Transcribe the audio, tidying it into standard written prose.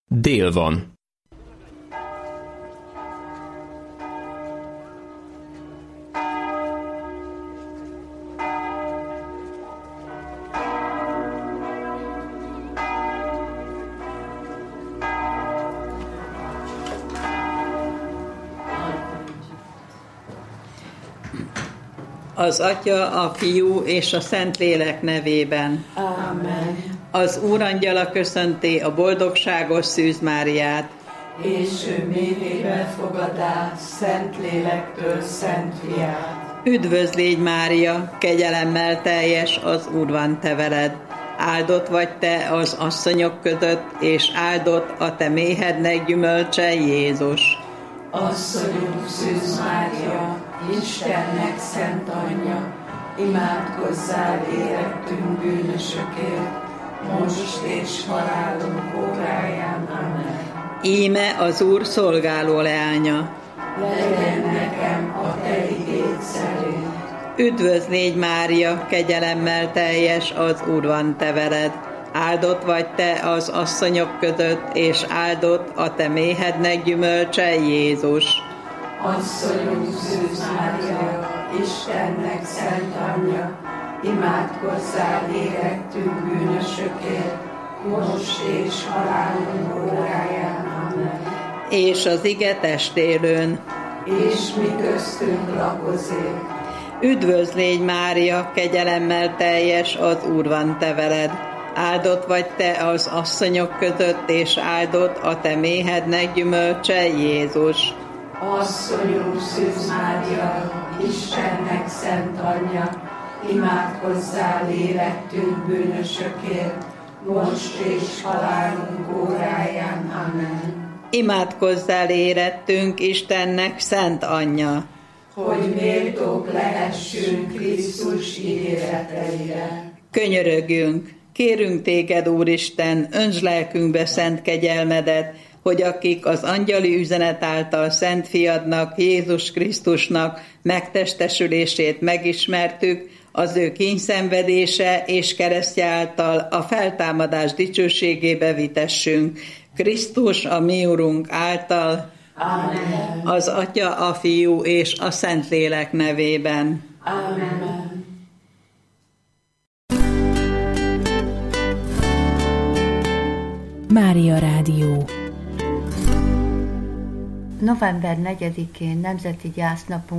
Dél van. Az Atya, a Fiú és a Szentlélek nevében. Amen. Az Úrangyala köszönti a boldogságos Szűz Máriát. És ő méhébe fogadá Szentlélektől Szent Fiát. Üdvözl légy, Mária, kegyelemmel teljes, az Úr van te veled. Áldott vagy te az asszonyok között, és áldott a te méhednek gyümölcse, Jézus. Asszonyunk Szűz Mária, Istennek szent anyja, imádkozzál érettünk bűnösökért, most és halálunk óráján. Amen. Íme az Úr szolgáló leánya. Legyen nekem a te igéd szerint. Üdvözl légy, Mária, kegyelemmel teljes, az Úr van te veled. Áldott vagy te az asszonyok között, és áldott a te méhednek gyümölcse, Jézus. Asszonyunk Szűz Mária, Istennek szent anyja, imádkozzál érettünk bűnösökért, most és halálunk óráján. Amen. És az ige testélőn. És mi köztünk lakozik. Üdvözl légy, Mária, kegyelemmel teljes, az Úr van te veled. Áldott vagy te az asszonyok között, és áldott a te méhednek gyümölcse, Jézus. Asszonyunk Szűz Mária, Istennek szent anyja, imádkozzál érettünk bűnösökért, most és halálunk óráján. Amen. Imádkozzál érettünk, Istennek szent anyja, hogy méltók lehessünk Krisztus ígéreteire. Könyörögjünk, kérünk téged, Úristen, öntsd lelkünkbe szent kegyelmedet, hogy akik az angyali üzenet által Szent Fiadnak, Jézus Krisztusnak megtestesülését megismertük, az ő kínszenvedése és keresztje által a feltámadás dicsőségébe vitessünk. Krisztus, a mi Urunk által, Amen. az Atya, a Fiú és a Szentlélek nevében. Amen. Mária Rádió. November 4-én Nemzeti Gyásznapunk